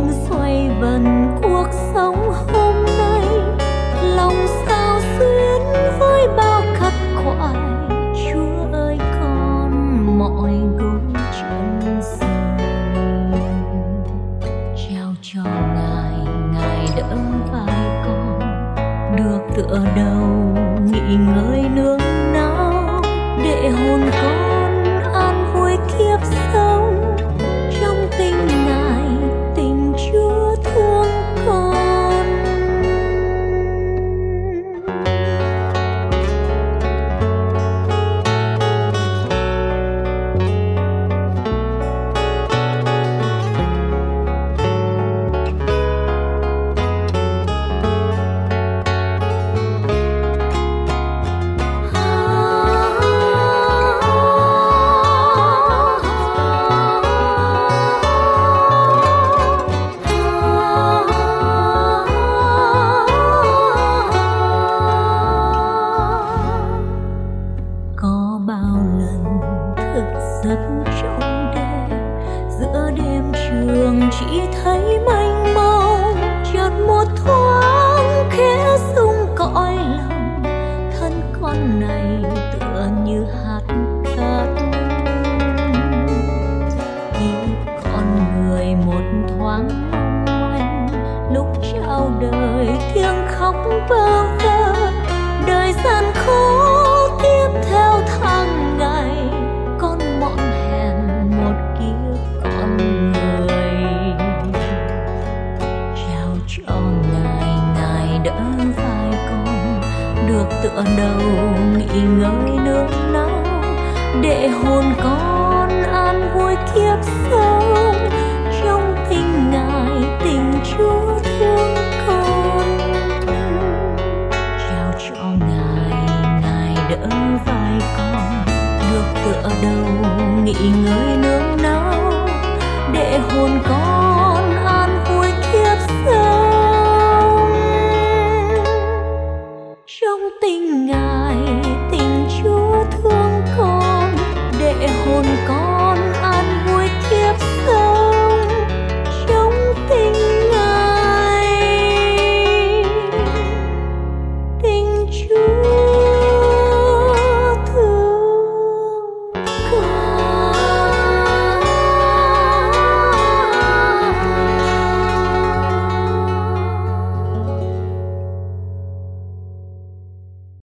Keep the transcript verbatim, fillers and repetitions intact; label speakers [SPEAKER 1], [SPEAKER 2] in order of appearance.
[SPEAKER 1] xoay vần cuộc sống hôm nay, lòng sao xuyến với bao khắc khoải. Chúa ơi con mọi gối chân sầu, trao cho Ngài, Ngài đỡ vai con, được tựa đầu nghỉ ngơi nương náu, để hồn con an vui kiếp sống. Trong tình Ngài, tình Chúa thương con. Giấc trong đêm, giữa đêm trường chỉ thấy mênh mông, chợt một thoáng khẽ rung cõi lòng. Thân con này tựa như hạt cát, kiếp con người một thoáng mong manh. Lúc chào đời tiếng khóc bơ vơ, đời gian khó tiếp theo tháng ngày. Con mọn hèn một kiếp con người, trao cho Ngài, Ngài đỡ vai con, được tựa đầu nghỉ ngơi nương náu, để hồn con an vui kiếp sống. Trong tình Ngài, tình Chúa thương con, trao cho Ngài, Ngài đỡ vai con, được tựa đầu nghỉ ngơi nương náu,